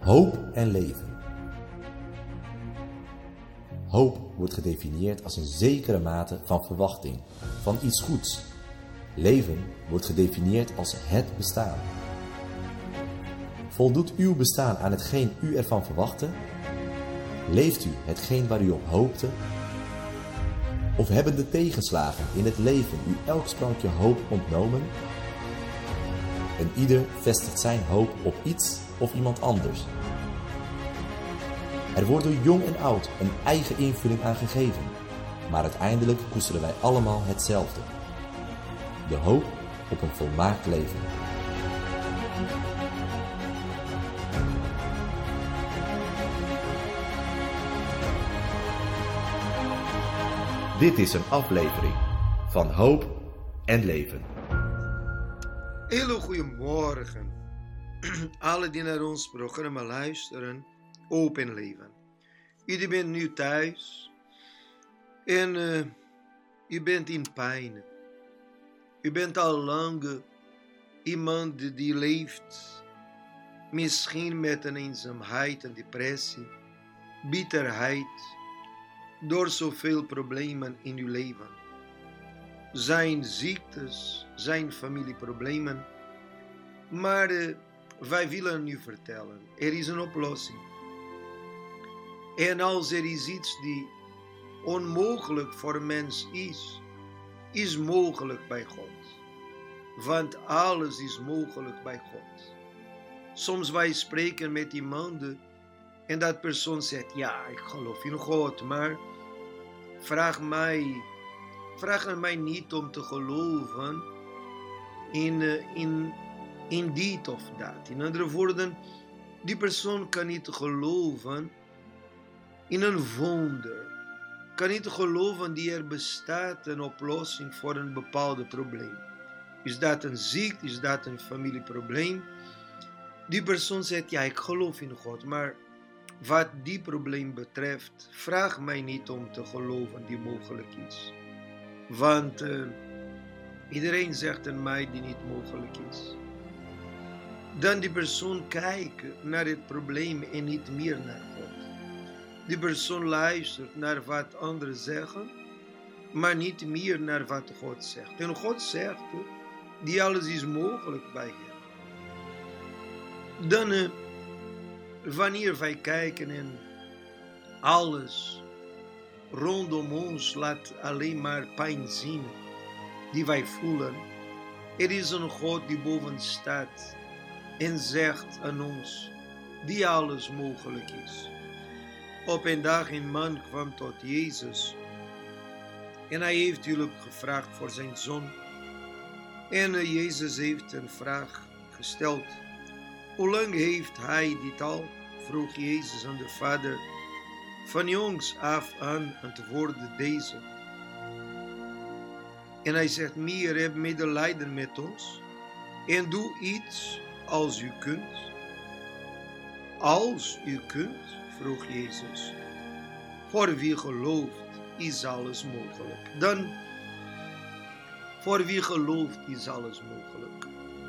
Hoop en leven. Hoop wordt gedefinieerd als een zekere mate van verwachting, van iets goeds. Leven wordt gedefinieerd als het bestaan. Voldoet uw bestaan aan hetgeen u ervan verwachtte? Leeft u hetgeen waar u op hoopte? Of hebben de tegenslagen in het leven u elk sprankje hoop ontnomen? En ieder vestigt zijn hoop op iets of iemand anders. Er wordt door jong en oud een eigen invulling aan gegeven, maar uiteindelijk koesteren wij allemaal hetzelfde. De hoop op een volmaakt leven. Dit is een aflevering van Hoop en Leven. Hele goedemorgen, alle die naar ons programma luisteren, Hoop en Leven. Jullie bent nu thuis en u bent in pijn. U bent al lang iemand die leeft, misschien met een eenzaamheid, een depressie, bitterheid, door zoveel problemen in uw leven. Zijn ziektes, zijn familieproblemen. Maar wij willen u vertellen, er is een oplossing. En als er is iets die onmogelijk voor een mens is mogelijk bij God. Want alles is mogelijk bij God. Soms wij spreken met iemand en dat persoon zegt, ja, ik geloof in God, maar vraag mij niet om te geloven in dit of dat. In andere woorden, die persoon kan niet geloven in een wonder. Kan niet geloven die er bestaat een oplossing voor een bepaald probleem. Is dat een ziekte? Is dat een familieprobleem? Die persoon zegt, ja, ik geloof in God, maar wat die probleem betreft, vraag mij niet om te geloven die mogelijk is. Want iedereen zegt aan mij die niet mogelijk is. Dan die persoon kijkt naar het probleem en niet meer naar God. Die persoon luistert naar wat anderen zeggen, maar niet meer naar wat God zegt. En God zegt, die alles is mogelijk bij hem. Dan, wanneer wij kijken en alles rondom ons laat alleen maar pijn zien, die wij voelen, er is een God die boven staat en zegt aan ons, die alles mogelijk is. Op een dag een man kwam tot Jezus en hij heeft hulp gevraagd voor zijn zoon. En Jezus heeft een vraag gesteld. Hoe lang heeft hij dit al? Vroeg Jezus aan de vader. Van jongs af aan antwoordde deze. En hij zegt, meer heb medelijden met ons en doe iets als u kunt. Als u kunt, vroeg Jezus. Voor wie gelooft is alles mogelijk. Dan, voor wie gelooft is alles mogelijk.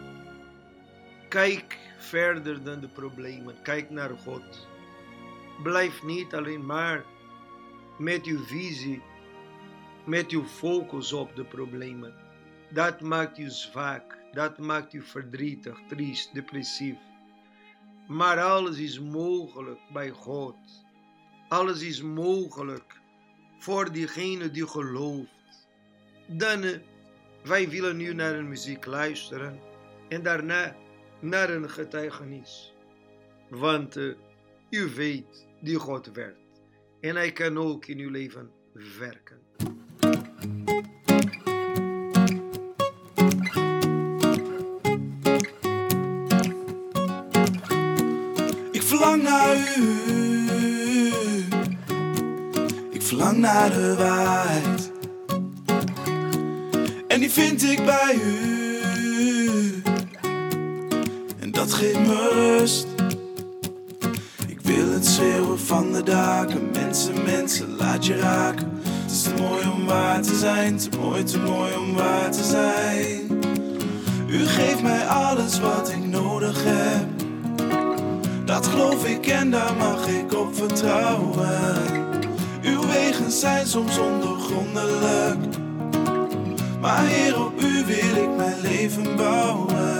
Kijk verder dan de problemen. Kijk naar God. Blijf niet alleen maar met uw visie, met uw focus op de problemen. Dat maakt u zwak. Dat maakt u verdrietig, triest, depressief. Maar alles is mogelijk bij God. Alles is mogelijk voor diegene die gelooft. Dan, wij willen nu naar een muziek luisteren en daarna naar een getuigenis. Want u weet die God werkt. En hij kan ook in uw leven werken. Ik verlang naar u. Ik verlang naar de waarheid. En die vind ik bij u. En dat geeft me rust. Ik wil het schreeuwen van de daken. Mensen, laat je raken. Het is te mooi om waar te zijn. Te mooi om waar te zijn. U geeft mij alles wat ik nodig heb. Dat geloof ik en daar mag ik op vertrouwen. Uw wegen zijn soms ondoorgrondelijk, maar Heer, op u wil ik mijn leven bouwen.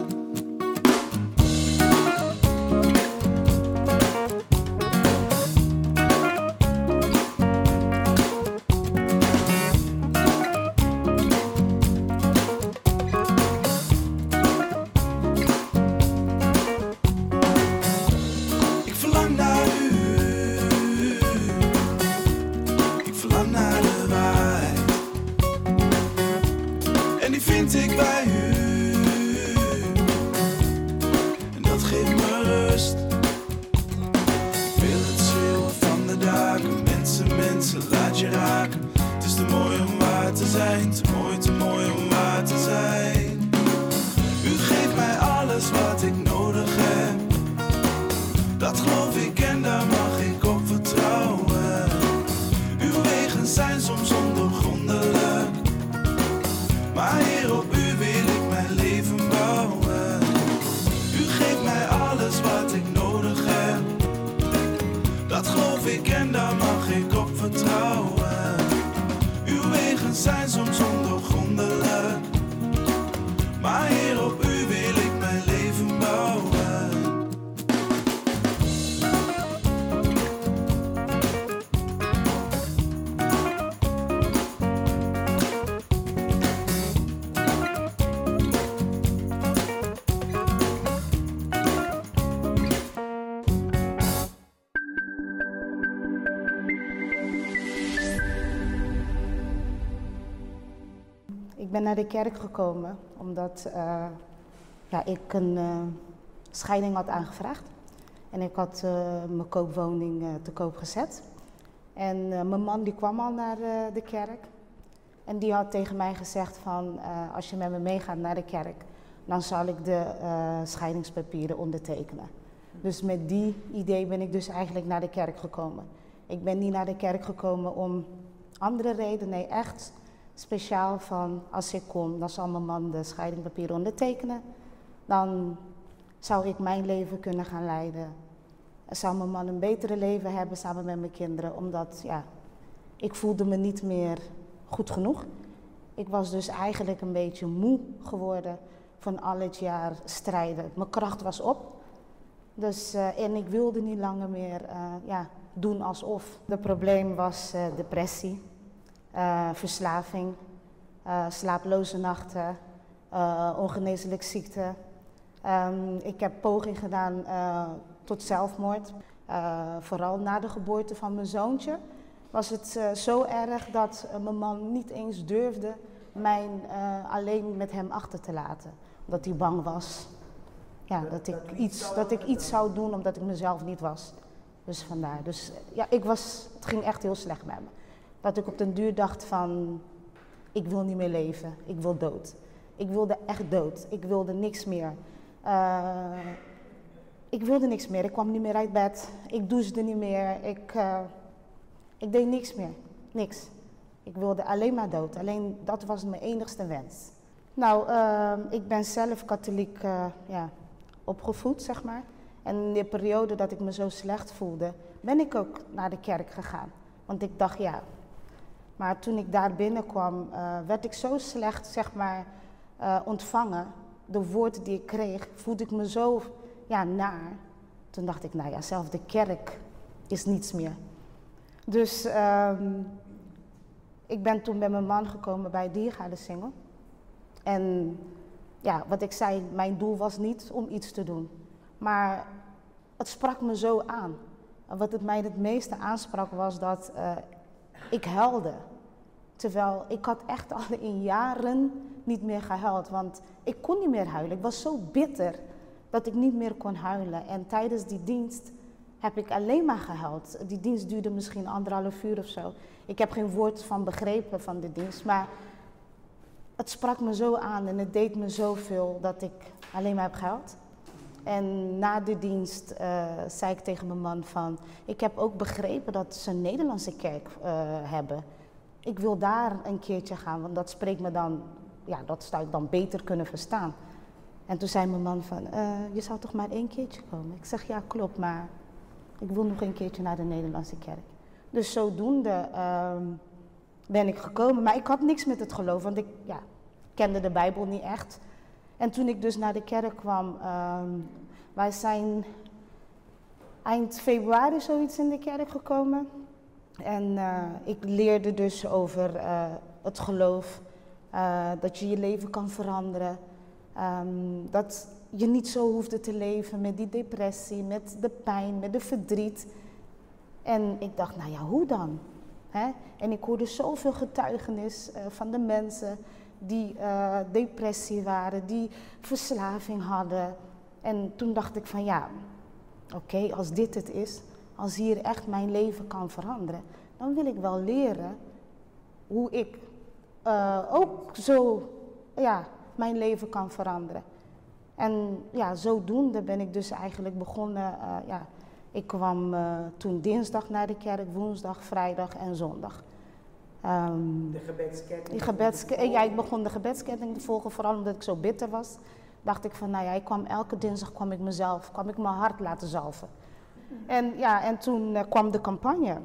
Ik ben naar de kerk gekomen omdat ik een scheiding had aangevraagd. En ik had mijn koopwoning te koop gezet. En mijn man die kwam al naar de kerk. En die had tegen mij gezegd van, als je met me meegaat naar de kerk, dan zal ik de scheidingspapieren ondertekenen. Dus met die idee ben ik dus eigenlijk naar de kerk gekomen. Ik ben niet naar de kerk gekomen om andere redenen, nee, echt speciaal van als ik kom, dan zal mijn man de scheidingpapieren ondertekenen. Dan zou ik mijn leven kunnen gaan leiden. Zou mijn man een betere leven hebben samen met mijn kinderen, omdat ik voelde me niet meer goed genoeg. Ik was dus eigenlijk een beetje moe geworden van al het jaar strijden. Mijn kracht was op. Dus, en ik wilde niet langer meer doen alsof. Het probleem was depressie, verslaving, slaaploze nachten, ongeneeslijke ziekte. Ik heb poging gedaan tot zelfmoord. Vooral na de geboorte van mijn zoontje was het zo erg dat mijn man niet eens durfde mij alleen met hem achter te laten. Omdat hij bang was dat ik iets zou doen omdat ik mezelf niet was. Dus vandaar. Dus het ging echt heel slecht met me. Dat ik op den duur dacht van, ik wil niet meer leven, ik wil dood. Ik wilde echt dood, ik wilde niks meer. Ik kwam niet meer uit bed, ik douchte niet meer, ik deed niks meer, niks. Ik wilde alleen maar dood, alleen dat was mijn enigste wens. Nou, ik ben zelf katholiek opgevoed, zeg maar. En in de periode dat ik me zo slecht voelde, ben ik ook naar de kerk gegaan. Want ik dacht, Maar toen ik daar binnenkwam, werd ik zo slecht, zeg maar, ontvangen. De woorden die ik kreeg, voelde ik me zo naar. Toen dacht ik, zelf de kerk is niets meer. Dus ik ben toen bij mijn man gekomen bij Diergaardensingel. En wat ik zei, mijn doel was niet om iets te doen. Maar het sprak me zo aan. En wat het mij het meeste aansprak was dat ik huilde. Terwijl ik had echt al in jaren niet meer gehuild. Want ik kon niet meer huilen. Ik was zo bitter dat ik niet meer kon huilen. En tijdens die dienst heb ik alleen maar gehuild. Die dienst duurde misschien 1,5 uur of zo. Ik heb geen woord van begrepen van de dienst. Maar het sprak me zo aan en het deed me zoveel dat ik alleen maar heb gehuild. En na de dienst zei ik tegen mijn man van, ik heb ook begrepen dat ze een Nederlandse kerk hebben. Ik wil daar een keertje gaan, want dat spreekt me dan, dat zou ik dan beter kunnen verstaan. En toen zei mijn man van, je zou toch maar 1 keertje komen? Ik zeg, ja klopt, maar ik wil nog 1 keertje naar de Nederlandse kerk. Dus zodoende ben ik gekomen, maar ik had niks met het geloof, want ik kende de Bijbel niet echt. En toen ik dus naar de kerk kwam, wij zijn eind februari zoiets in de kerk gekomen. En ik leerde dus over het geloof, dat je je leven kan veranderen. Dat je niet zo hoefde te leven met die depressie, met de pijn, met de verdriet. En ik dacht, nou ja, hoe dan? Hè? En ik hoorde zoveel getuigenis van de mensen die depressie waren, die verslaving hadden. En toen dacht ik van ja, oké, als dit het is, als hier echt mijn leven kan veranderen, dan wil ik wel leren hoe ik ook zo mijn leven kan veranderen. En ja, zodoende ben ik dus eigenlijk begonnen. Ik kwam toen dinsdag naar de kerk, woensdag, vrijdag en zondag. De gebedsketting? Ik begon de gebedsketting te volgen, vooral omdat ik zo bitter was. Dacht ik van, nou ja, elke dinsdag kwam ik mijn hart laten zalven. En toen kwam de campagne.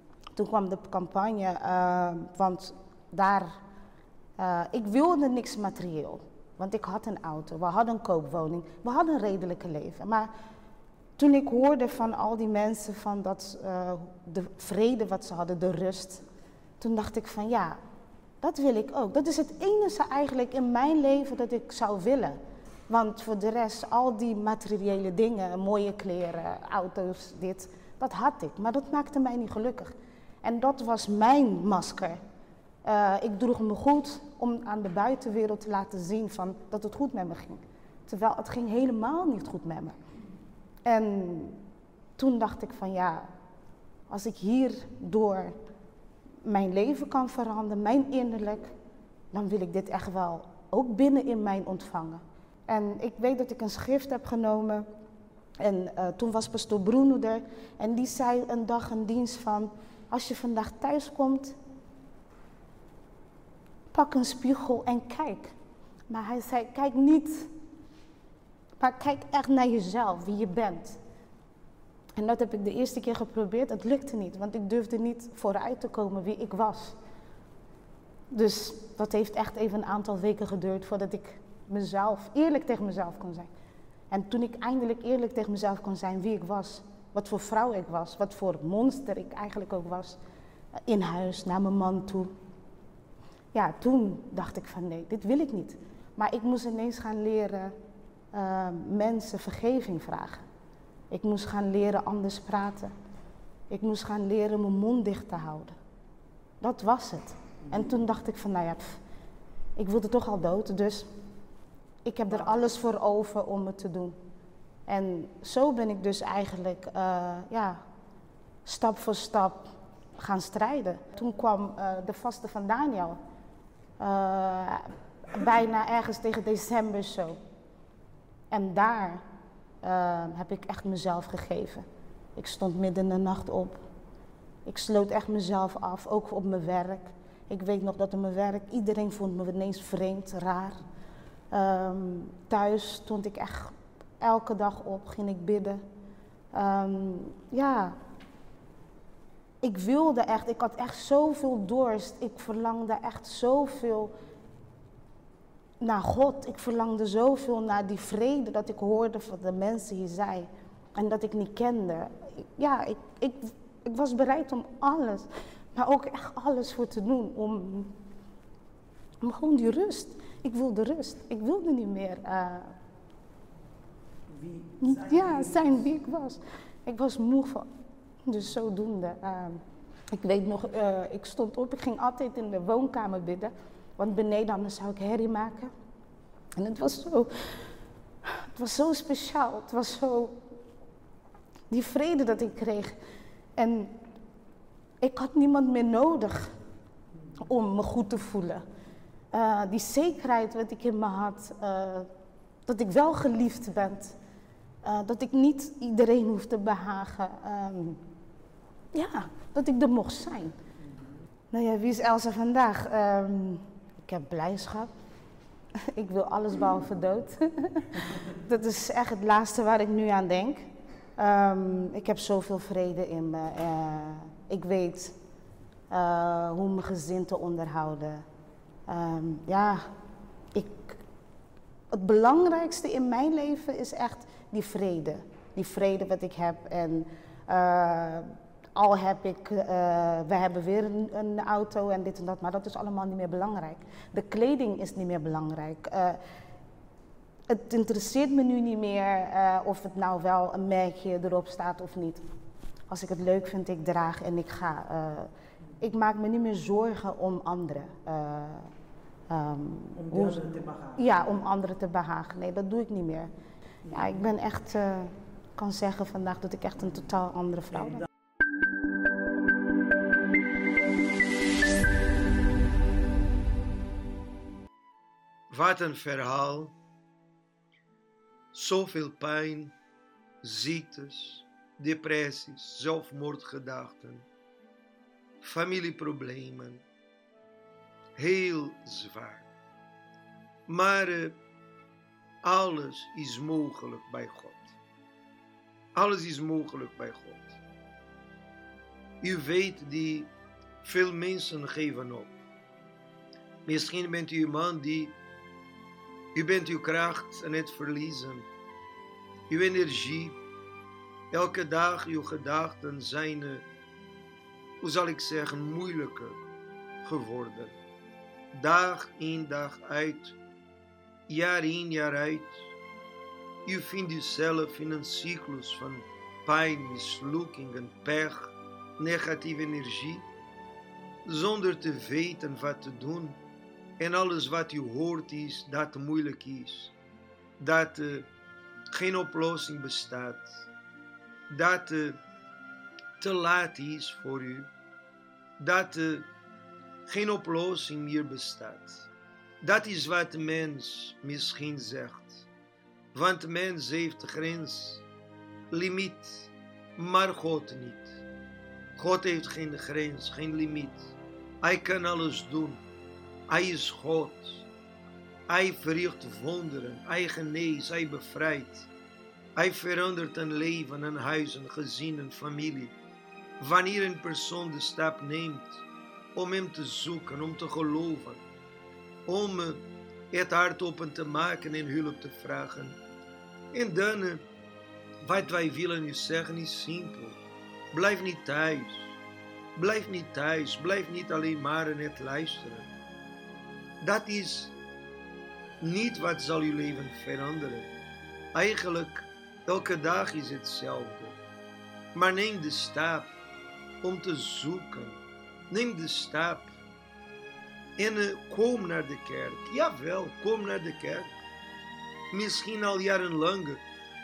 Want daar, ik wilde niks materieel. Want ik had een auto, we hadden een koopwoning, we hadden een redelijke leven. Maar toen ik hoorde van al die mensen van de vrede wat ze hadden, de rust. Toen dacht ik van ja, dat wil ik ook. Dat is het enige eigenlijk in mijn leven dat ik zou willen. Want voor de rest, al die materiële dingen, mooie kleren, auto's, dat had ik. Maar dat maakte mij niet gelukkig. En dat was mijn masker. Ik droeg me goed om aan de buitenwereld te laten zien van dat het goed met me ging. Terwijl het ging helemaal niet goed met me. En toen dacht ik van ja, als ik hierdoor mijn leven kan veranderen, mijn innerlijk, dan wil ik dit echt wel ook binnen in mij ontvangen. En ik weet dat ik een schrift heb genomen en toen was pastoor Bruno er en die zei een dag een dienst van, als je vandaag thuis komt, pak een spiegel en kijk. Maar hij zei, kijk niet, maar kijk echt naar jezelf, wie je bent. En dat heb ik de eerste keer geprobeerd, het lukte niet, want ik durfde niet vooruit te komen wie ik was. Dus dat heeft echt even een aantal weken geduurd voordat ik eerlijk tegen mezelf kon zijn. En toen ik eindelijk eerlijk tegen mezelf kon zijn wie ik was, wat voor vrouw ik was, wat voor monster ik eigenlijk ook was, in huis, naar mijn man toe. Ja, toen dacht ik van nee, dit wil ik niet. Maar ik moest ineens gaan leren mensen vergeving vragen. Ik moest gaan leren anders praten. Ik moest gaan leren mijn mond dicht te houden. Dat was het. En toen dacht ik van nou ja, ik wilde toch al dood, dus ik heb er alles voor over om het te doen. En zo ben ik dus eigenlijk stap voor stap gaan strijden. Toen kwam de vaste van Daniel. Bijna ergens tegen december zo. En daar heb ik echt mezelf gegeven. Ik stond midden in de nacht op. Ik sloot echt mezelf af, ook op mijn werk. Ik weet nog dat op mijn werk, iedereen vond me ineens vreemd, raar. Thuis stond ik echt elke dag op, ging ik bidden. Ik wilde echt, ik had echt zoveel dorst. Ik verlangde echt zoveel naar God. Ik verlangde zoveel naar die vrede dat ik hoorde van de mensen hier zei. En dat ik niet kende. Ik was bereid om alles, maar ook echt alles voor te doen. Om gewoon die rust. Ik wilde rust. Ik wilde niet meer zijn wie ik was. Ik was moe van. Dus zodoende. Ik weet nog, ik stond op. Ik ging altijd in de woonkamer bidden. Want beneden anders zou ik herrie maken. En het was zo speciaal. Het was zo die vrede dat ik kreeg. En ik had niemand meer nodig om me goed te voelen. Die zekerheid wat ik in me had, dat ik wel geliefd ben. Dat ik niet iedereen hoef te behagen. Dat ik er mocht zijn. Nou ja, wie is Elsa vandaag? Ik heb blijdschap. Ik wil alles behalve dood. Dat is echt het laatste waar ik nu aan denk. Ik heb zoveel vrede in me. Ik weet hoe mijn gezin te onderhouden. Het belangrijkste in mijn leven is echt die vrede. Die vrede wat ik heb. En al heb ik, we hebben weer een auto en dit en dat, maar dat is allemaal niet meer belangrijk. De kleding is niet meer belangrijk. Het interesseert me nu niet meer of het nou wel een merkje erop staat of niet. Als ik het leuk vind, ik draag en ik ga. Ik maak me niet meer zorgen om anderen. Om de anderen te behagen? Ja, om anderen te behagen. Nee, dat doe ik niet meer. Ja, ik ben echt, kan zeggen vandaag dat ik echt een totaal andere vrouw ben. Wat een verhaal. Zoveel pijn, ziektes, depressies, zelfmoordgedachten, familieproblemen. Heel zwaar. Maar alles is mogelijk bij God. Alles is mogelijk bij God. U weet die veel mensen geven op. Misschien bent u iemand die u bent uw kracht aan het verliezen. Uw energie. Elke dag uw gedachten zijn, hoe zal ik zeggen, moeilijker geworden. Dag in dag uit. Jaar in jaar uit. U vindt uzelf in een cyclus van pijn, mislukking, pech, negatieve energie. Zonder te weten wat te doen. En alles wat u hoort is dat moeilijk is. Dat geen oplossing bestaat. Dat te laat is voor u. Dat geen oplossing meer bestaat. Dat is wat de mens misschien zegt. Want de mens heeft grens, limiet, maar God niet. God heeft geen grens, geen limiet. Hij kan alles doen. Hij is God. Hij verricht wonderen. Hij geneest. Hij bevrijdt. Hij verandert een leven, een huis, een gezin, een familie. Wanneer een persoon de stap neemt om hem te zoeken, om te geloven, om het hart open te maken en hulp te vragen. En dan, wat wij willen u zeggen is simpel. Blijf niet thuis. Blijf niet thuis. Blijf niet alleen maar aan het luisteren. Dat is niet wat zal uw leven veranderen. Eigenlijk, elke dag is hetzelfde. Maar neem de stap om te zoeken. Neem de stap. En kom naar de kerk. Jawel, kom naar de kerk. Misschien al jarenlang.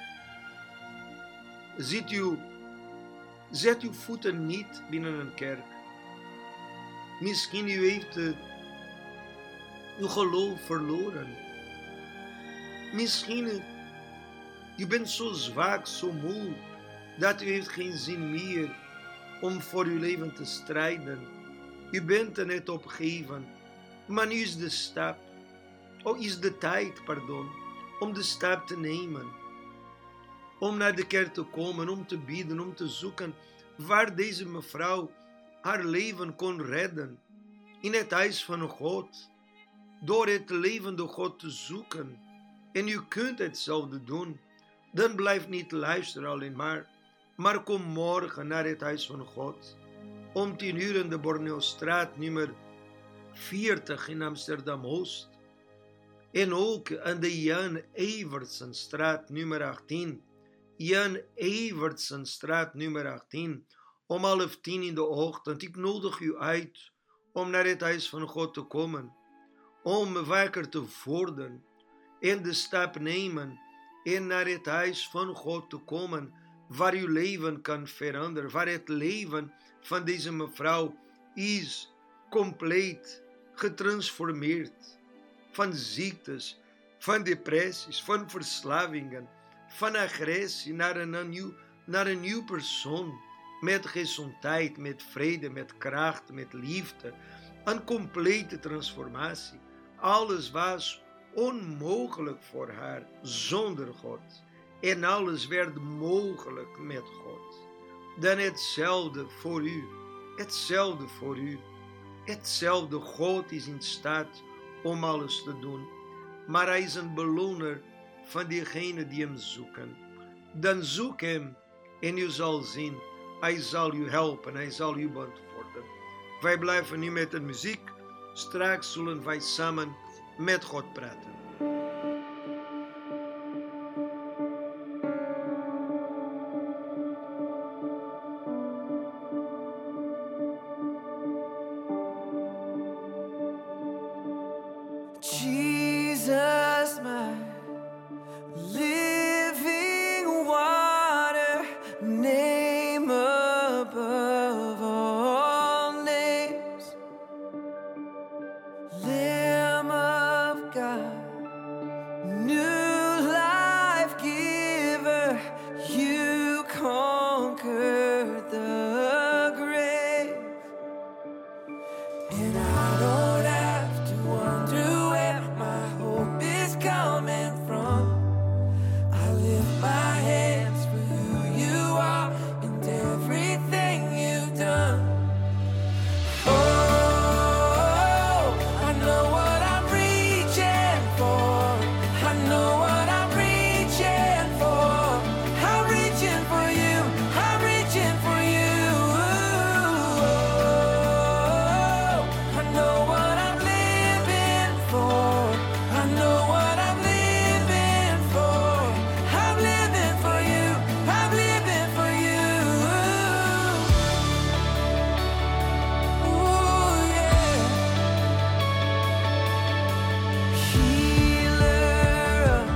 Zet uw voeten niet binnen een kerk. Misschien u heeft uw geloof verloren. Misschien u bent zo zwak, zo moe, dat u heeft geen zin meer om voor uw leven te strijden. U bent er net opgegeven, maar nu is de stap, is de tijd, om de stap te nemen. Om naar de kerk te komen, om te bidden, om te zoeken waar deze mevrouw haar leven kon redden. In het huis van God. Door het levende God te zoeken. En u kunt hetzelfde doen. Dan blijf niet luisteren alleen maar kom morgen naar het huis van God. Om 10:00 in de Borneostraat nummer 40 in Amsterdam-Oost. En ook aan de Jan Evertsenstraat nummer 18. Jan Evertsenstraat nummer 18. Om 9:30 in de ochtend. Ik nodig u uit om naar het huis van God te komen. Om wakker te worden. En de stap nemen. En naar het huis van God te komen. Waar uw leven kan veranderen. Waar het leven van deze mevrouw is compleet getransformeerd. Van ziektes, van depressies, van verslavingen, van agressie naar een nieuw persoon. Met gezondheid, met vrede, met kracht, met liefde. Een complete transformatie. Alles was onmogelijk voor haar zonder God. En alles werd mogelijk met God. Dan hetzelfde voor u. Hetzelfde voor u. Hetzelfde. God is in staat om alles te doen. Maar hij is een beloner van diegenen die hem zoeken. Dan zoek hem en u zal zien. Hij zal u helpen. Hij zal u beantwoorden. Wij blijven nu met de muziek. Straks zullen wij samen met God praten. Jesus, my living water, name above all names, Lamb of God, new life giver, you conquered the grave, and I don't have to wonder where my hope is coming from. I lift my hands for who you are and everything you've done. Oh, I know what I'm reaching for. I know what I'm reaching for. I'm reaching for you. I'm reaching for you. Oh, I know what I'm living for. I know what I'm living for. I'm living for you. I'm living for you. Ooh, yeah. Healer of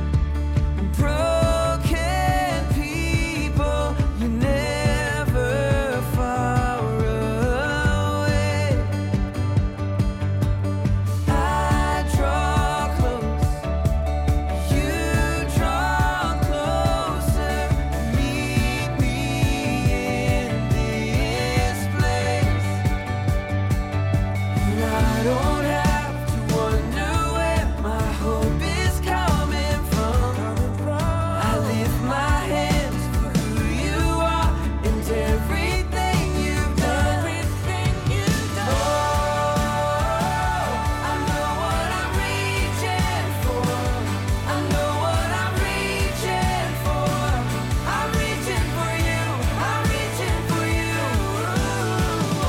broken people, you're never far away. I draw close, you draw closer. Meet me in this place, and I don't have to wonder where my hope is coming from. I lift my hands for who you are and everything you've done. Oh, I know what I'm reaching for. I know what I'm reaching for. I'm reaching for you. I'm reaching for you. Oh,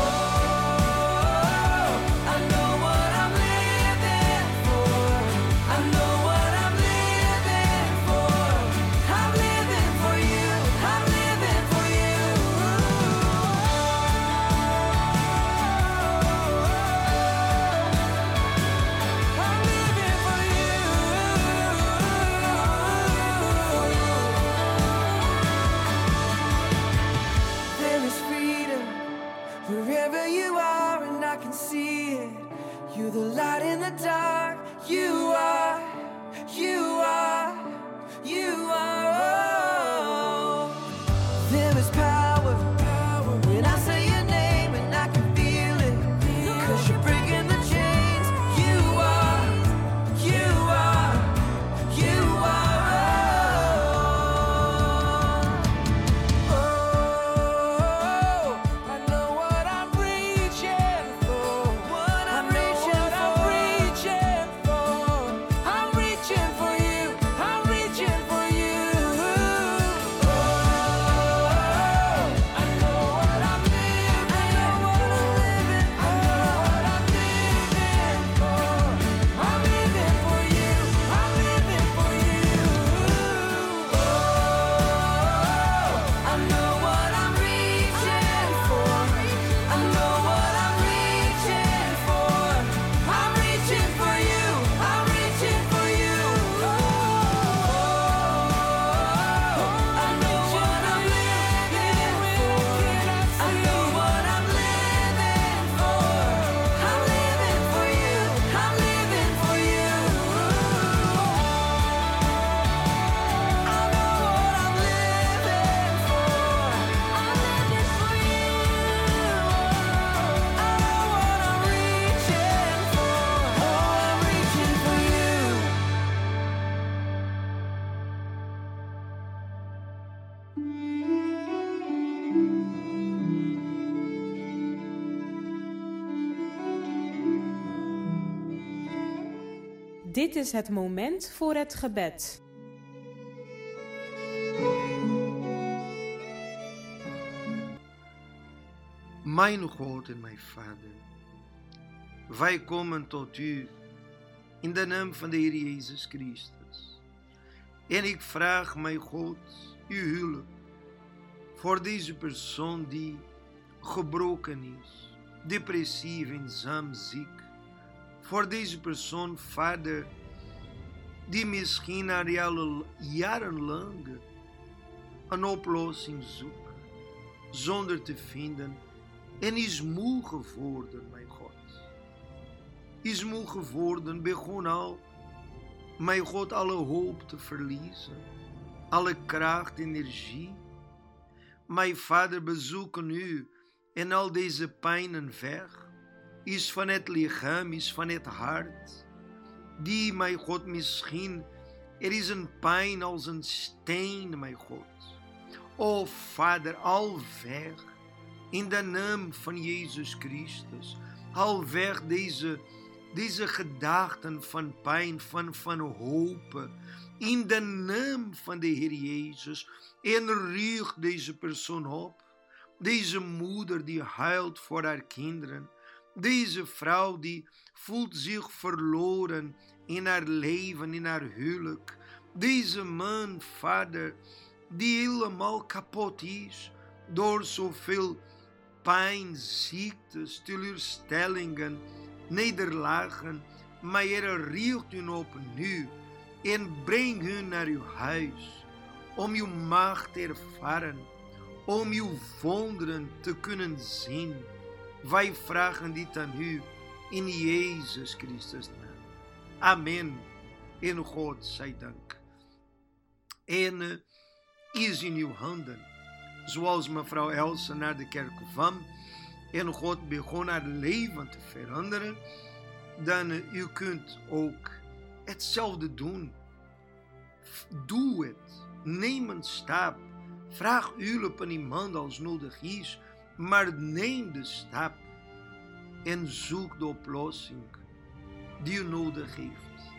I know what I'm living for. I know what I'm living for. I'm living for you. I'm living for you. I'm living for you. There is freedom wherever you are, and I can see it. You're the light in the dark. You are, you are, you are. Oh, there is power when I say your name, and I can feel it. 'Cause you're breaking the chains. You are, you are, you are. Oh, I know what I'm reaching for. I'm reaching for. I'm reaching for you. I'm reaching for you. Oh, Dit is het moment voor het gebed. Mijn God en mijn Vader, wij komen tot u in de naam van de Heer Jezus Christus. En ik vraag, mijn God, uw hulp voor deze persoon die gebroken is, depressief, eenzaam, ziek. Voor deze persoon, Vader, die misschien al jarenlang een oplossing zoekt, zonder te vinden, en is moe geworden, mijn God. Is moe geworden, begon al, mijn God, alle hoop te verliezen, alle kracht, energie. Mijn Vader, bezoeken u en al deze pijnen weg, is van het lichaam, is van het hart, die, mijn God, misschien, er is een pijn als een steen, mijn God. O Vader, al weg, in de naam van Jezus Christus, al weg deze gedachten van pijn, van hoop, in de naam van de Heer Jezus, en richt deze persoon op, deze moeder die huilt voor haar kinderen, deze vrouw die voelt zich verloren in haar leven, in haar huwelijk, deze man, Vader, die helemaal kapot is door zoveel pijn, ziektes, teleurstellingen, nederlagen, maar Heer, richt u op nu en breng u naar uw huis, om uw macht te ervaren, om uw wonderen te kunnen zien. Wij vragen dit aan u in Jezus Christus naam. Amen. En God zij dank. En is in uw handen. Zoals mevrouw Elsa naar de kerk kwam en God begon haar leven te veranderen, dan u kunt ook hetzelfde doen. Doe het. Neem een stap. Vraag hulp aan iemand als nodig is, maar neem de stap en zoek de oplossing die u nodig heeft.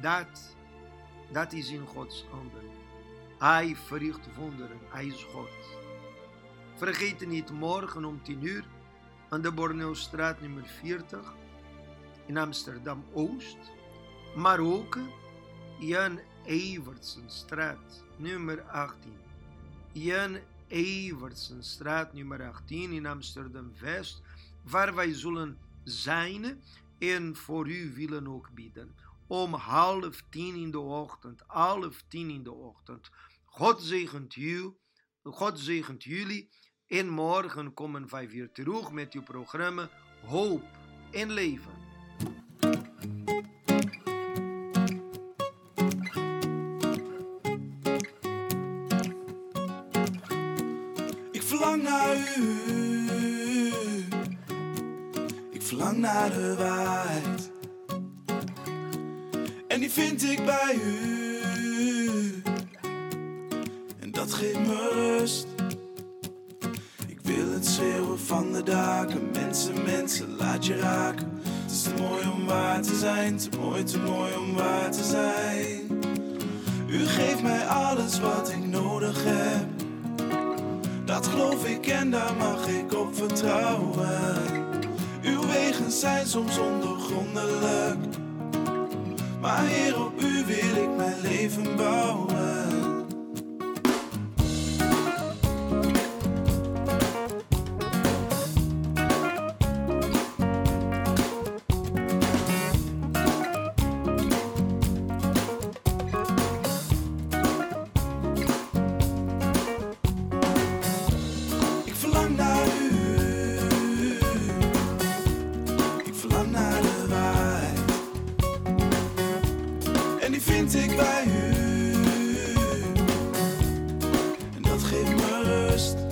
Dat is in Gods handen. Hij verricht wonderen. Hij is God. Vergeet niet morgen om 10:00 aan de Borneostraat nummer 40 in Amsterdam-Oost, maar ook Jan Evertsenstraat nummer 18. Jan Evertsenstraat nummer 18 in Amsterdam-West, waar wij zullen zijn en voor u willen ook bidden. Om 9:30 in de ochtend, 9:30 in de ochtend. God zegent u, God zegent jullie. En morgen komen wij weer terug met uw programma Hoop en Leven. Ik verlang naar u. Ik verlang naar de waarheid. En die vind ik bij u. En dat geeft me rust. Ik wil het schreeuwen van de daken. Mensen, laat je raken. Het is te mooi om waar te zijn. Te mooi om waar te zijn. U geeft mij alles wat ik nodig heb. Dat geloof ik en daar mag ik op vertrouwen. Uw wegen zijn soms ondoorgrondelijk. Maar Heer, op u wil ik mijn leven bouwen. Ik verlang naar u. Ik verlang naar de waarheid. En die vind ik bij u. En dat geeft me rust.